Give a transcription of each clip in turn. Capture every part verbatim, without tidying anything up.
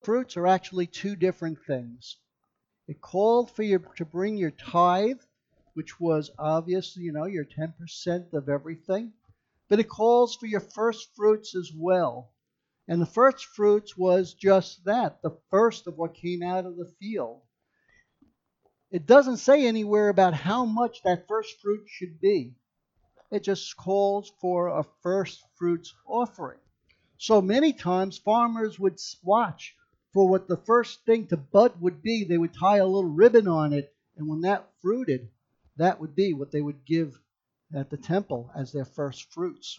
fruits are actually two different things. It called for you to bring your tithe, which was obviously, you know, your ten percent of everything. But it calls for your first fruits as well. And the first fruits was just that, the first of what came out of the field. It doesn't say anywhere about how much that first fruit should be. It just calls for a first fruits offering. So many times farmers would watch for what the first thing to bud would be. They would tie a little ribbon on it, and when that fruited, that would be what they would give at the temple as their first fruits.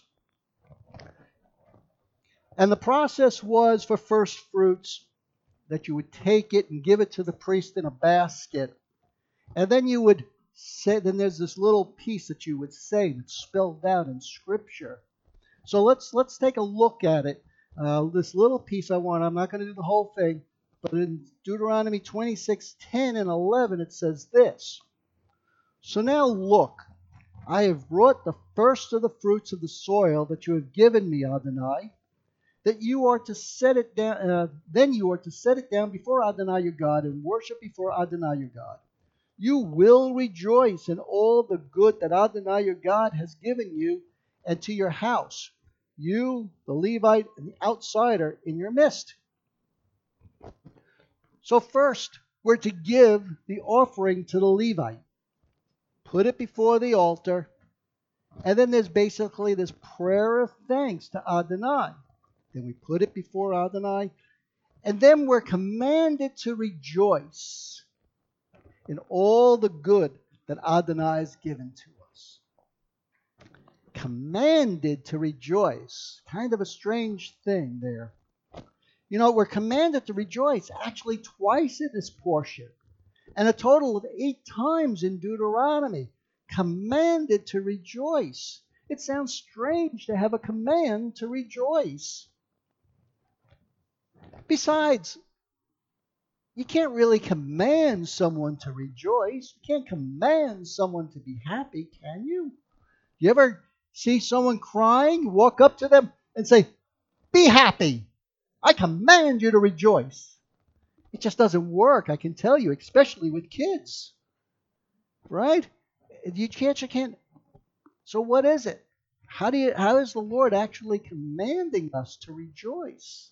And the process was for first fruits that you would take it and give it to the priest in a basket. And then you would say, then there's this little piece that you would say that's spelled out in Scripture. So let's let's take a look at it. Uh, this little piece I want, I'm not going to do the whole thing, but in Deuteronomy twenty-six, ten and eleven, it says this. So now look, I have brought the first of the fruits of the soil that you have given me, Adonai, that you are to set it down, uh, then you are to set it down before Adonai your God and worship before Adonai your God. You will rejoice in all the good that Adonai your God has given you and to your house, you, the Levite, and the outsider in your midst. So first, we're to give the offering to the Levite. Put it before the altar. And then there's basically this prayer of thanks to Adonai. Then we put it before Adonai. And then we're commanded to rejoice in all the good that Adonai has given to us. Commanded to rejoice. Kind of a strange thing there. You know, we're commanded to rejoice actually twice in this portion. And a total of eight times in Deuteronomy. Commanded to rejoice. It sounds strange to have a command to rejoice. Besides, you can't really command someone to rejoice. You can't command someone to be happy, can you? You ever see someone crying, walk up to them and say, "Be happy. I command you to rejoice." It just doesn't work, I can tell you, especially with kids. Right? You can't, you can't. So what is it? How do you, how is the Lord actually commanding us to rejoice?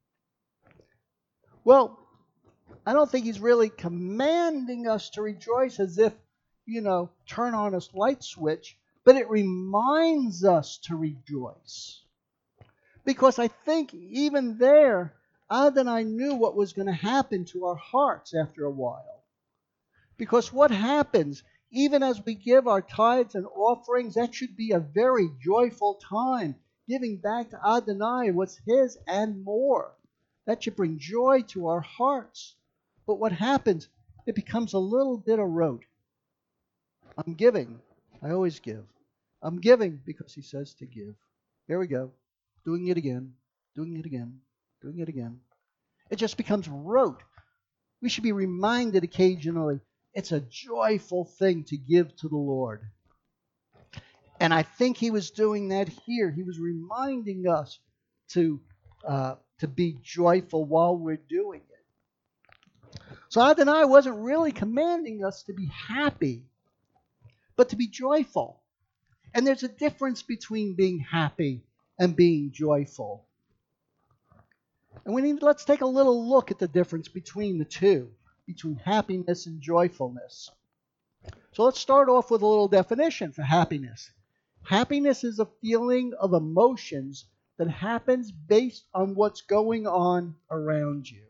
Well, I don't think He's really commanding us to rejoice as if, you know, turn on a light switch, but it reminds us to rejoice. Because I think even there, Adonai knew what was going to happen to our hearts after a while. Because what happens, even as we give our tithes and offerings, that should be a very joyful time, giving back to Adonai what's His and more. That should bring joy to our hearts. But what happens, it becomes a little bit of rote. I'm giving. I always give. I'm giving because He says to give. Here we go. Doing it again. Doing it again. Doing it again. It just becomes rote. We should be reminded occasionally, it's a joyful thing to give to the Lord. And I think He was doing that here. He was reminding us to, uh, to be joyful while we're doing it. So Adonai wasn't really commanding us to be happy, but to be joyful. And there's a difference between being happy and being joyful. And we need, let's take a little look at the difference between the two, between happiness and joyfulness. So let's start off with a little definition for happiness. Happiness is a feeling of emotions that happens based on what's going on around you.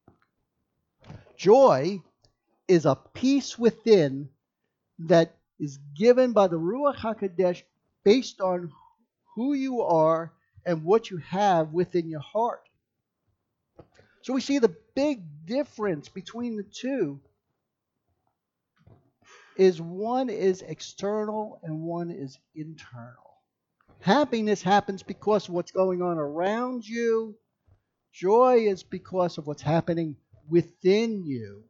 Joy is a peace within that is given by the Ruach HaKodesh based on who you are and what you have within your heart. So we see the big difference between the two is one is external and one is internal. Happiness happens because of what's going on around you. Joy is because of what's happening within you.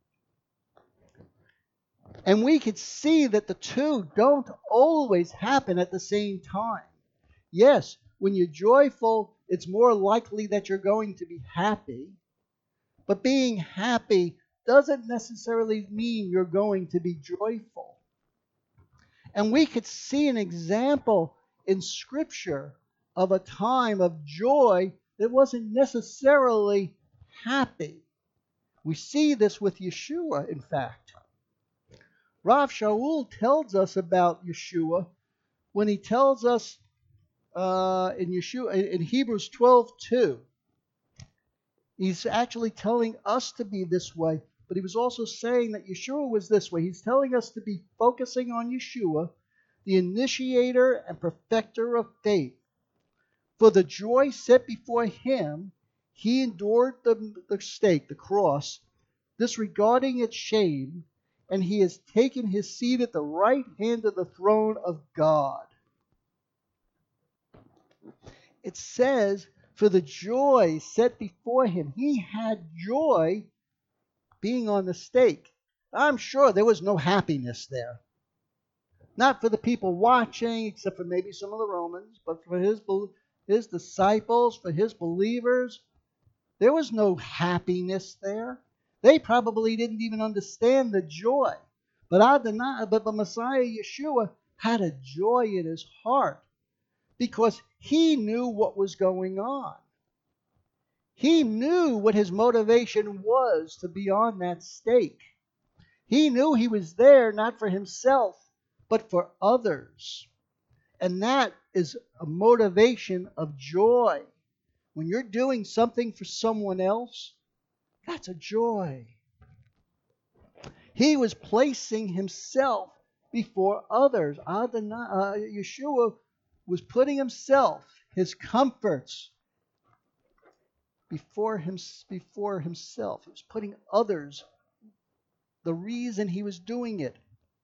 And we could see that the two don't always happen at the same time. Yes, when you're joyful, it's more likely that you're going to be happy. But being happy doesn't necessarily mean you're going to be joyful. And we could see an example in Scripture of a time of joy that wasn't necessarily happy. We see this with Yeshua, in fact. Rav Shaul tells us about Yeshua when he tells us uh, in Yeshua in Hebrews twelve two. He's actually telling us to be this way, but he was also saying that Yeshua was this way. He's telling us to be focusing on Yeshua, the initiator and perfecter of faith. For the joy set before him, he endured the, the stake, the cross, disregarding its shame, and he has taken his seat at the right hand of the throne of God. It says, for the joy set before him. He had joy being on the stake. I'm sure there was no happiness there. Not for the people watching, except for maybe some of the Romans, but for his, his disciples, for his believers. There was no happiness there. They probably didn't even understand the joy. But Adonai, but the Messiah Yeshua had a joy in his heart because he knew what was going on. He knew what his motivation was to be on that stake. He knew he was there not for himself, but for others. And that is a motivation of joy. When you're doing something for someone else, that's a joy. He was placing himself before others. Adonai, uh, Yeshua was putting himself, his comforts, before him, before himself. He was putting others, the reason he was doing it.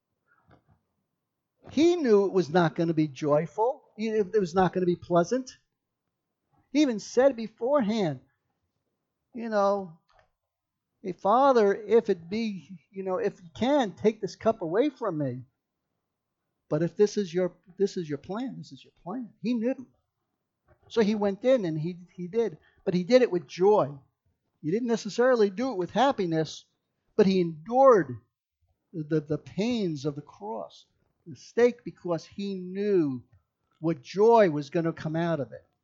He knew it was not going to be joyful. It was not going to be pleasant. He even said beforehand, you know, hey, Father, if it be, you know, if you can, take this cup away from me. But if this is your this is your plan, this is your plan. He knew. So he went in and he he did. But he did it with joy. He didn't necessarily do it with happiness, but he endured the, the pains of the cross, the stake, because he knew what joy was going to come out of it.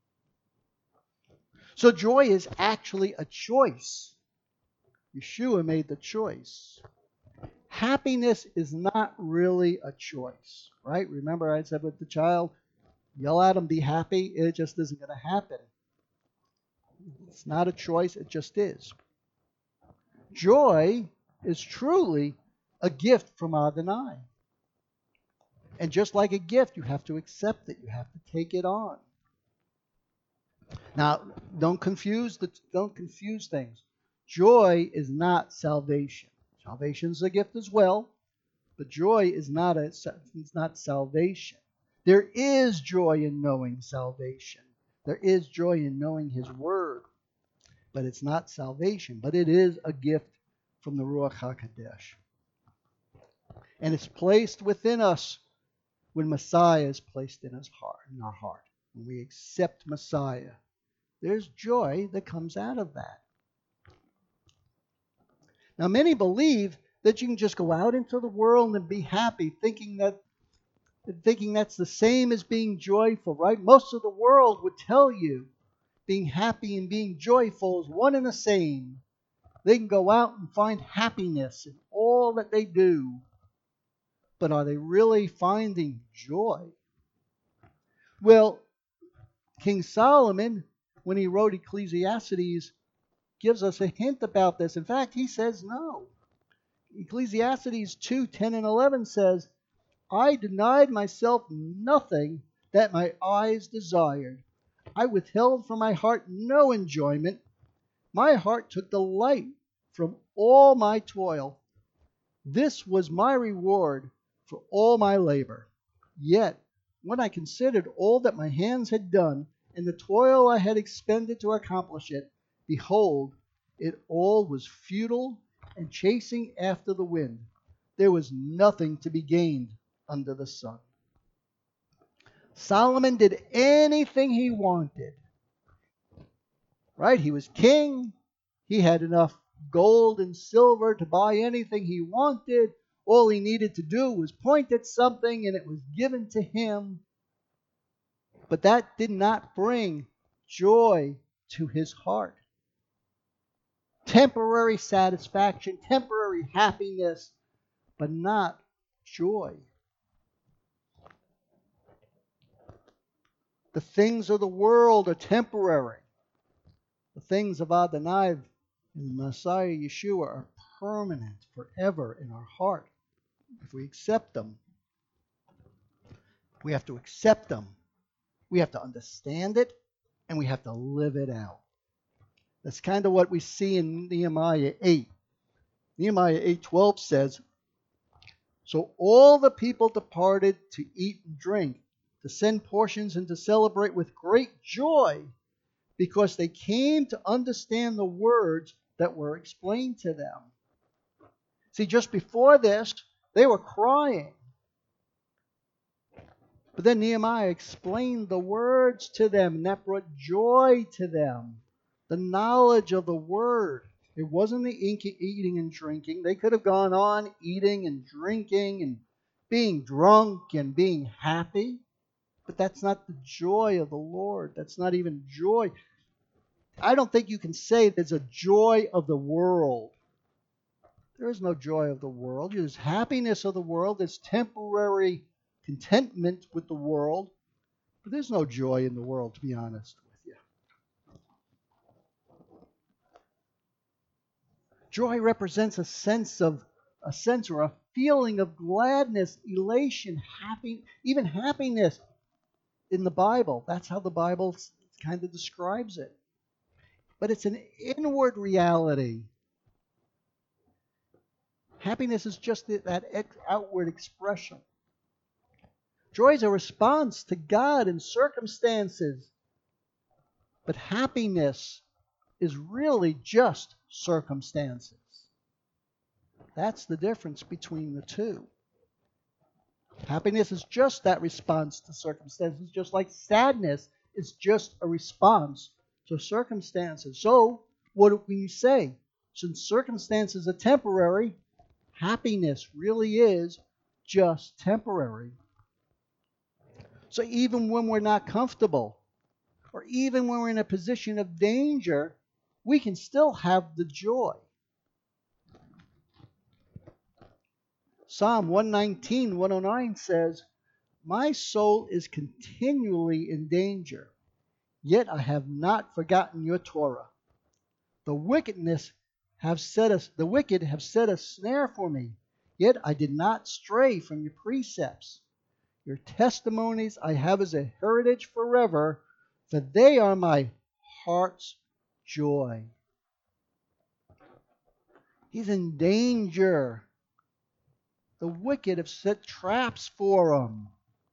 So joy is actually a choice. Yeshua made the choice. Happiness is not really a choice, right? Remember I said with the child, yell at him, be happy. It just isn't going to happen. It's not a choice, it just is. Joy is truly a gift from Adonai. And just like a gift, you have to accept it. You have to take it on. Now, don't confuse the don't confuse things. Joy is not salvation. Salvation is a gift as well, but joy is not a it's not salvation. There is joy in knowing salvation. There is joy in knowing His Word, but it's not salvation. But it is a gift from the Ruach HaKodesh, and it's placed within us when Messiah is placed in His heart, in our heart. When we accept Messiah, there's joy that comes out of that. Now, many believe that you can just go out into the world and be happy, thinking that thinking that's the same as being joyful, right? Most of the world would tell you being happy and being joyful is one and the same. They can go out and find happiness in all that they do. But are they really finding joy? Well, King Solomon, when he wrote Ecclesiastes, gives us a hint about this. In fact, he says no. Ecclesiastes two, ten and eleven says, I denied myself nothing that my eyes desired. I withheld from my heart no enjoyment. My heart took delight from all my toil. This was my reward for all my labor. Yet, when I considered all that my hands had done, and the toil I had expended to accomplish it, behold, it all was futile and chasing after the wind. There was nothing to be gained under the sun. Solomon did anything he wanted. Right? He was king. He had enough gold and silver to buy anything he wanted. All he needed to do was point at something and it was given to him. But that did not bring joy to his heart. Temporary satisfaction, temporary happiness, but not joy. The things of the world are temporary. The things of Adonai and Messiah Yeshua are permanent forever in our heart. If we accept them, we have to accept them. We have to understand it, and we have to live it out. That's kind of what we see in Nehemiah eight. Nehemiah eight twelve says, "So all the people departed to eat and drink, to send portions and to celebrate with great joy, because they came to understand the words that were explained to them." See, just before this, they were crying. But then Nehemiah explained the words to them, and that brought joy to them. The knowledge of the word. It wasn't the eating and drinking. They could have gone on eating and drinking and being drunk and being happy. But that's not the joy of the Lord. That's not even joy. I don't think you can say there's a joy of the world. There is no joy of the world. There's happiness of the world. There's temporary contentment with the world. But there's no joy in the world, to be honest with you. Joy represents a sense of a sense or a feeling of gladness, elation, happy, even happiness in the Bible. That's how the Bible kind of describes it. But it's an inward reality. Happiness is just that outward expression. Joy is a response to God in circumstances. But happiness is really just circumstances. That's the difference between the two. Happiness is just that response to circumstances, just like sadness is just a response to circumstances. So, what can you say? Since circumstances are temporary, happiness really is just temporary. So even when we're not comfortable, or even when we're in a position of danger, we can still have the joy. Psalm one nineteen, one oh nine says, "My soul is continually in danger, yet I have not forgotten your Torah. The wickedness have set us, the wicked have set a snare for me, yet I did not stray from your precepts. Your testimonies I have as a heritage forever, for they are my heart's joy." He's in danger. The wicked have set traps for him.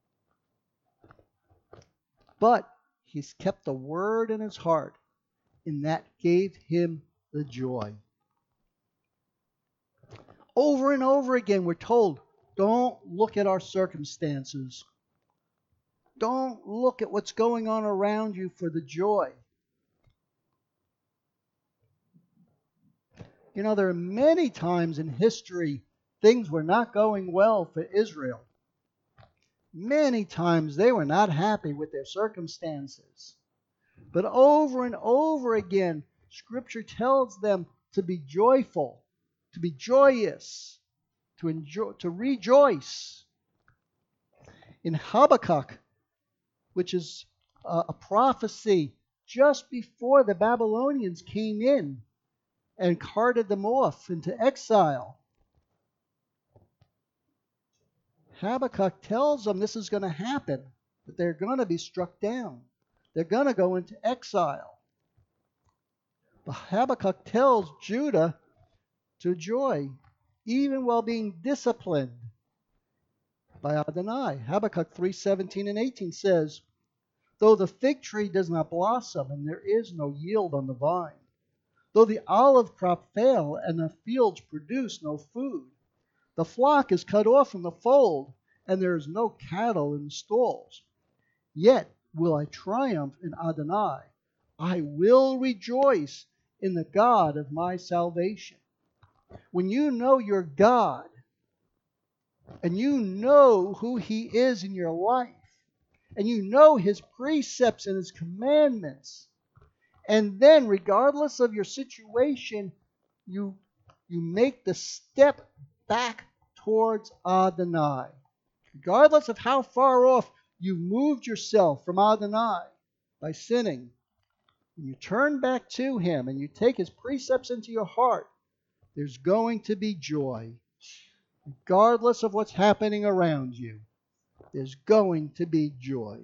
But he's kept the word in his heart, and that gave him the joy. Over and over again, we're told, don't look at our circumstances. Don't look at what's going on around you for the joy. You know, there are many times in history things were not going well for Israel. Many times they were not happy with their circumstances. But over and over again, Scripture tells them to be joyful, to be joyous, to enjoy, to rejoice. In Habakkuk, which is a, a prophecy just before the Babylonians came in and carted them off into exile, Habakkuk tells them this is going to happen, that they're going to be struck down. They're going to go into exile. But Habakkuk tells Judah to joy, even while being disciplined by Adonai. Habakkuk three seventeen and eighteen says, "Though the fig tree does not blossom, and there is no yield on the vine, though the olive crop fail, and the fields produce no food, the flock is cut off from the fold, and there is no cattle in the stalls, yet will I triumph in Adonai. I will rejoice in the God of my salvation. When you know your God, and you know who He is in your life, and you know His precepts and His commandments, and then regardless of your situation, you, you make the step back towards Adonai. Regardless of how far off you've moved yourself from Adonai by sinning, you turn back to Him and you take His precepts into your heart, there's going to be joy. Regardless of what's happening around you, there's going to be joy.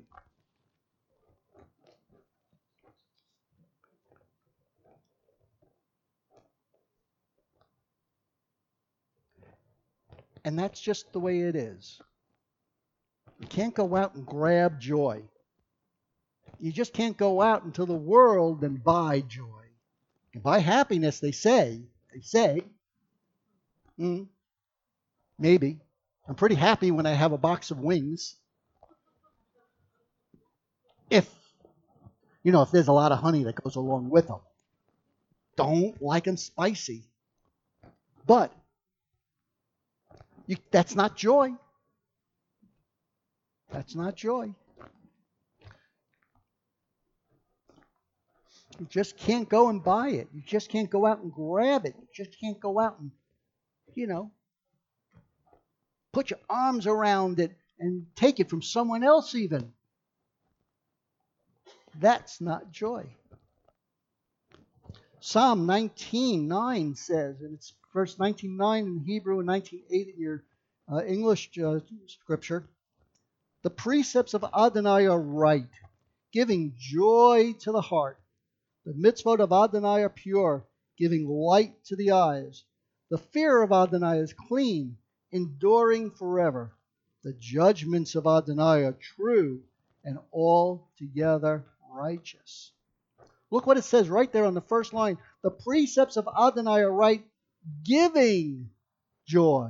And that's just the way it is. You can't go out and grab joy. You just can't go out into the world and buy joy. You can buy happiness, they say. They say. Mm, maybe. I'm pretty happy when I have a box of wings. If, you know, if there's a lot of honey that goes along with them. Don't like them spicy. But you, that's not joy. That's not joy. You just can't go and buy it. You just can't go out and grab it. You just can't go out and, you know, put your arms around it and take it from someone else even. That's not joy. Psalm nineteen nine says, and it's verse nineteen nine in Hebrew and nineteen eight in your uh, English uh, scripture, the precepts of Adonai are right, giving joy to the heart. The mitzvot of Adonai are pure, giving light to the eyes. The fear of Adonai is clean, enduring forever. The judgments of Adonai are true and altogether righteous. Look what it says right there on the first line. The precepts of Adonai are right, giving joy.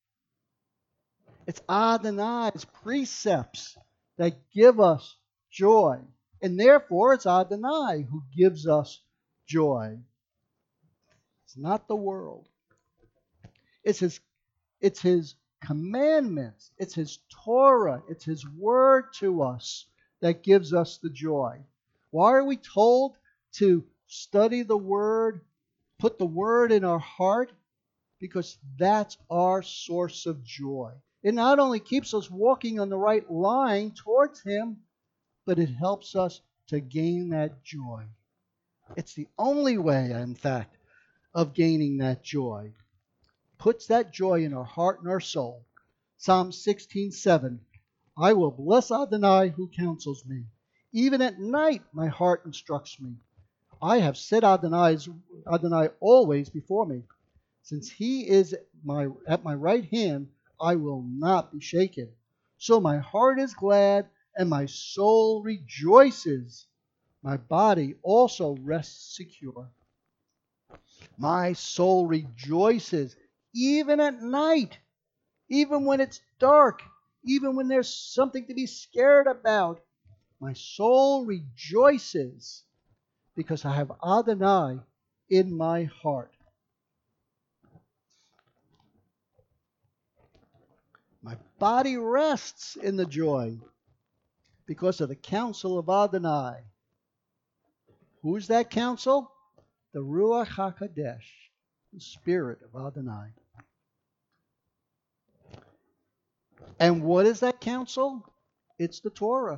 It's Adonai's precepts that give us joy. And therefore, it's Adonai who gives us joy. It's not the world. It's His, it's His commandments. It's His Torah. It's His word to us that gives us the joy. Why are we told to study the word, put the word in our heart? Because that's our source of joy. It not only keeps us walking on the right line towards Him, but it helps us to gain that joy. It's the only way, in fact, of gaining that joy. Puts that joy in our heart and our soul. Psalm sixteen seven. I will bless Adonai who counsels me. Even at night my heart instructs me. I have set Adonai's, Adonai always before me. Since He is my, at my right hand, I will not be shaken. So my heart is glad and my soul rejoices. My body also rests secure. My soul rejoices even at night, even when it's dark, even when there's something to be scared about. My soul rejoices because I have Adonai in my heart. My body rests in the joy because of the counsel of Adonai. Who's that counsel? The Ruach HaKodesh, the Spirit of Adonai. And what is that counsel? It's the Torah.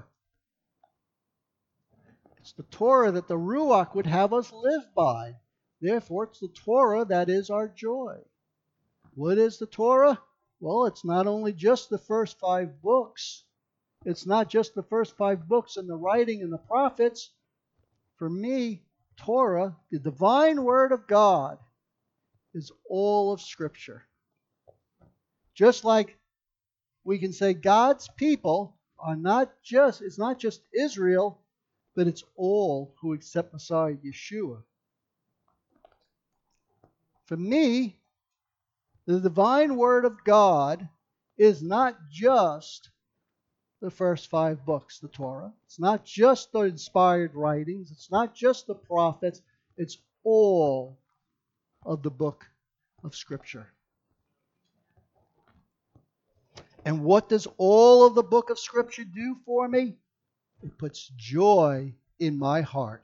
It's the Torah that the Ruach would have us live by. Therefore, it's the Torah that is our joy. What is the Torah? Well, it's not only just the first five books. It's not just the first five books and the writing and the prophets. For me, Torah, the divine word of God, is all of Scripture. Just like we can say God's people are not just, it's not just Israel, but it's all who accept Messiah Yeshua. For me, the divine word of God is not just the first five books, the Torah. It's not just the inspired writings. It's not just the prophets. It's all of the book of Scripture. And what does all of the book of Scripture do for me? It puts joy in my heart.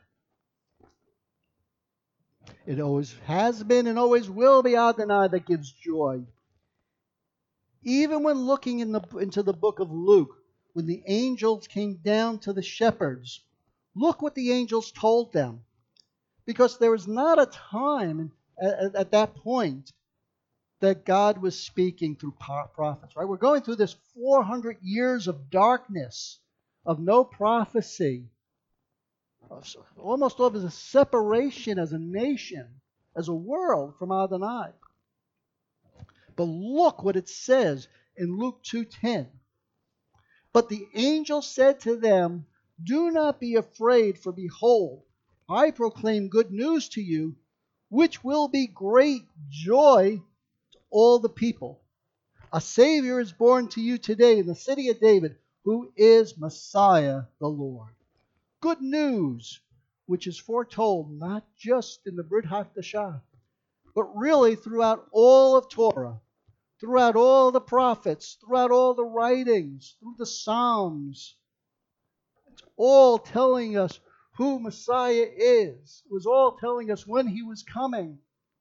It always has been and always will be Adonai that gives joy. Even when looking in the, into the book of Luke, when the angels came down to the shepherds, look what the angels told them. Because there was not a time at, at that point that God was speaking through prophets, right? We're going through this four hundred years of darkness, of no prophecy, almost of a separation as a nation, as a world from Adonai. But look what it says in Luke two ten. But the angel said to them, "Do not be afraid, for behold, I proclaim good news to you, which will be great joy to all the people. A Savior is born to you today in the city of David, who is Messiah the Lord." Good news, which is foretold not just in the Brit Hadashah, but really throughout all of Torah, throughout all the prophets, throughout all the writings, through the Psalms. It's all telling us who Messiah is. It was all telling us when he was coming.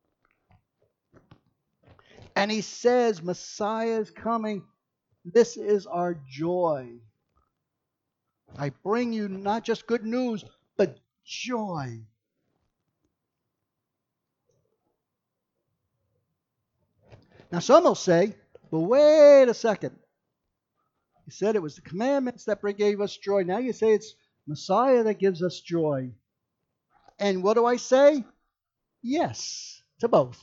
And he says, Messiah is coming. This is our joy. I bring you not just good news, but joy. Now some will say, but wait a second. You said it was the commandments that gave us joy. Now you say it's Messiah that gives us joy. And what do I say? Yes, to both.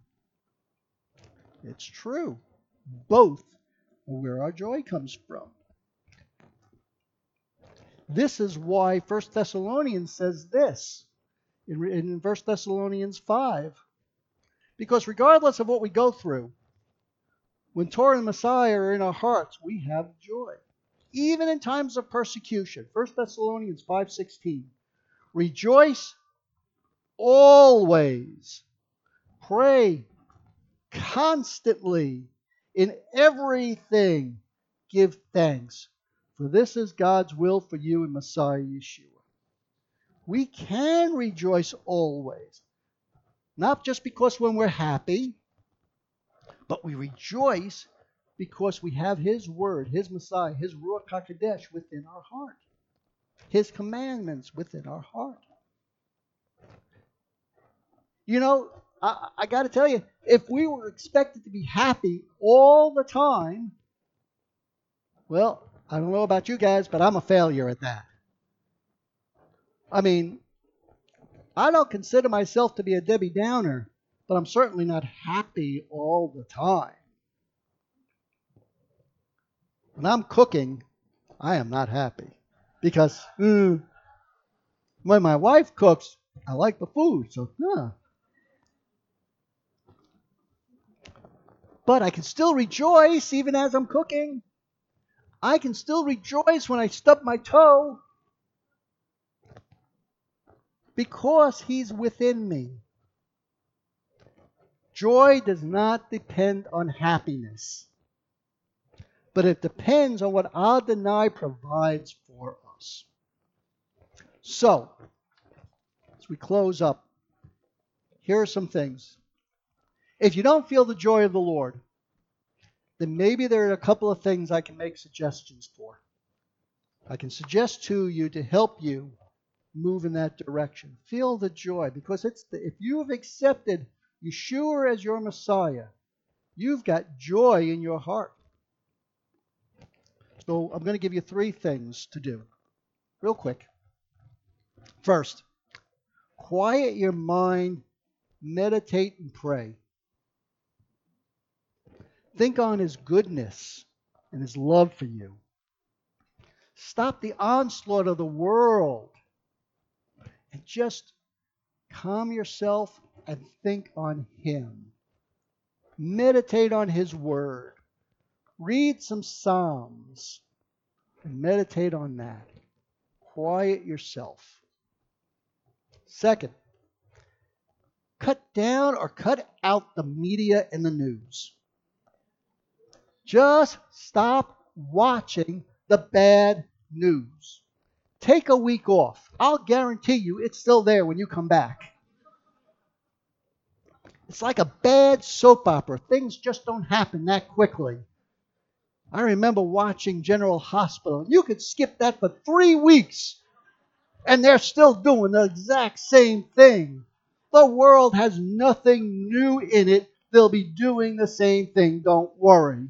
It's true. Both are where our joy comes from. This is why First Thessalonians says this in, in First Thessalonians five. Because regardless of what we go through, when Torah and Messiah are in our hearts, we have joy. Even in times of persecution. First Thessalonians five sixteen. Rejoice always. Pray constantly. In everything give thanks. For this is God's will for you in Messiah Yeshua. We can rejoice always. Not just because when we're happy, but we rejoice because we have His Word, His Messiah, His Ruach HaKodesh within our heart. His commandments within our heart. You know, I, I got to tell you, if we were expected to be happy all the time, well, I don't know about you guys, but I'm a failure at that. I mean, I don't consider myself to be a Debbie Downer, but I'm certainly not happy all the time. When I'm cooking, I am not happy. Because mm, when my wife cooks, I like the food. So, huh. But I can still rejoice even as I'm cooking. I can still rejoice when I stub my toe. Because He's within me. Joy does not depend on happiness. But it depends on what Adonai provides for us. So, as we close up, here are some things. If you don't feel the joy of the Lord, then maybe there are a couple of things I can make suggestions for. I can suggest to you to help you move in that direction. Feel the joy, because it's the, if you have accepted Yeshua as your Messiah, you've got joy in your heart. So I'm going to give you three things to do, real quick. First, quiet your mind, meditate and pray. Think on His goodness and His love for you. Stop the onslaught of the world and just calm yourself and think on Him. Meditate on His Word. Read some Psalms and meditate on that. Quiet yourself. Second, Cut down or cut out the media and the news. Just stop watching the bad news. Take a week off. I'll guarantee you it's still there when you come back. It's like a bad soap opera. Things just don't happen that quickly. I remember watching General Hospital. You could skip that for three weeks, and they're still doing the exact same thing. The world has nothing new in it. They'll be doing the same thing. Don't worry.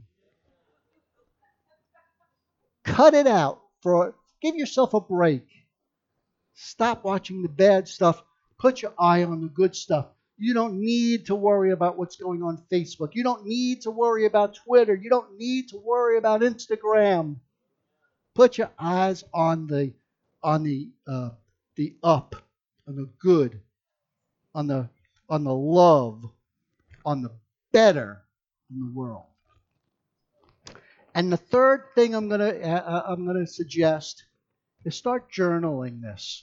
Cut it out. For give yourself a break. Stop watching the bad stuff. Put your eye on the good stuff. You don't need to worry about what's going on Facebook. You don't need to worry about Twitter. You don't need to worry about Instagram. Put your eyes on the on the uh, the up, on the good, on the on the love, on the better in the world. And the third thing I'm gonna uh, I'm gonna suggest is start journaling this.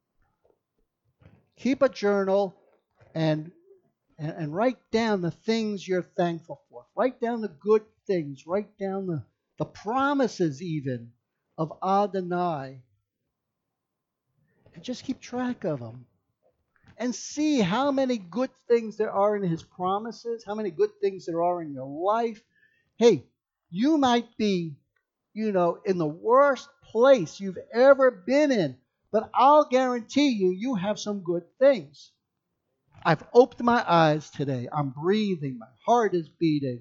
Keep a journal and, and and write down the things you're thankful for. Write down the good things. Write down the, the promises even of Adonai. And just keep track of them. And see how many good things there are in his promises, how many good things there are in your life. Hey, you might be, you know, in the worst place you've ever been in, but I'll guarantee you, you have some good things. I've opened my eyes today. I'm breathing. My heart is beating.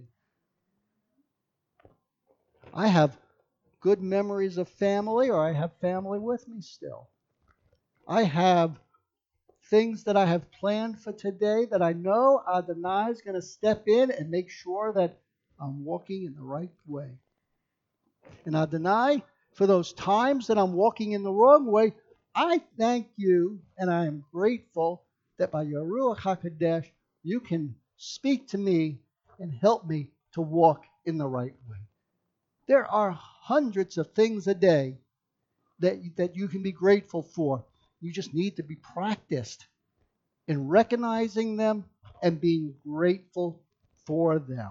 I have good memories of family, or I have family with me still. I have things that I have planned for today that I know Adonai is going to step in and make sure that I'm walking in the right way. And Adonai, for those times that I'm walking in the wrong way, I thank you and I am grateful that by your Ruach HaKodesh, you can speak to me and help me to walk in the right way. There are hundreds of things a day that, that you can be grateful for. You just need to be practiced in recognizing them and being grateful for them.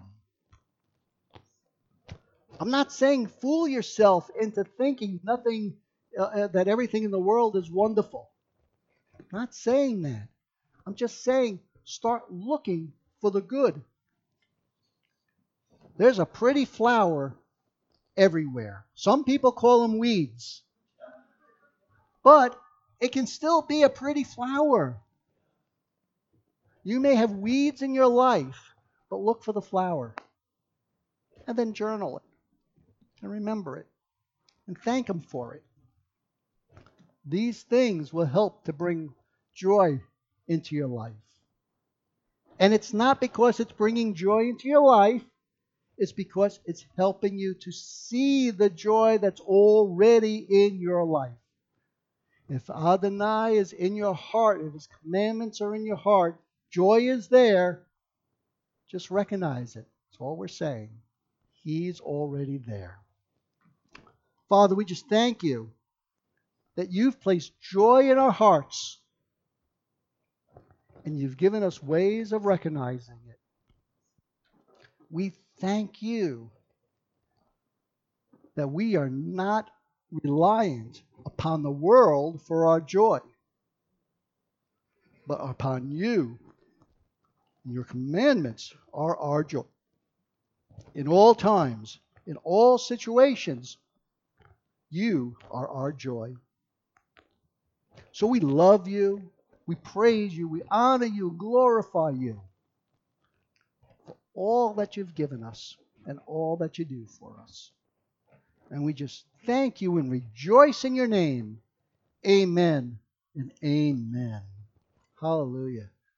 I'm not saying fool yourself into thinking nothing, uh, that everything in the world is wonderful. I'm not saying that. I'm just saying start looking for the good. There's a pretty flower everywhere. Some people call them weeds. But it can still be a pretty flower. You may have weeds in your life, but look for the flower. And then journal it. And remember it. And thank him for it. These things will help to bring joy into your life. And it's not because it's bringing joy into your life. It's because it's helping you to see the joy that's already in your life. If Adonai is in your heart, if his commandments are in your heart, joy is there. Just recognize it. That's all we're saying. He's already there. Father, we just thank you that you've placed joy in our hearts and you've given us ways of recognizing it. We thank you that we are not reliant upon the world for our joy, but upon you. Your commandments are our joy. In all times, in all situations, you are our joy. So we love you, we praise you, we honor you, glorify you for all that you've given us and all that you do for us. And we just thank you and rejoice in your name. Amen and amen. Hallelujah.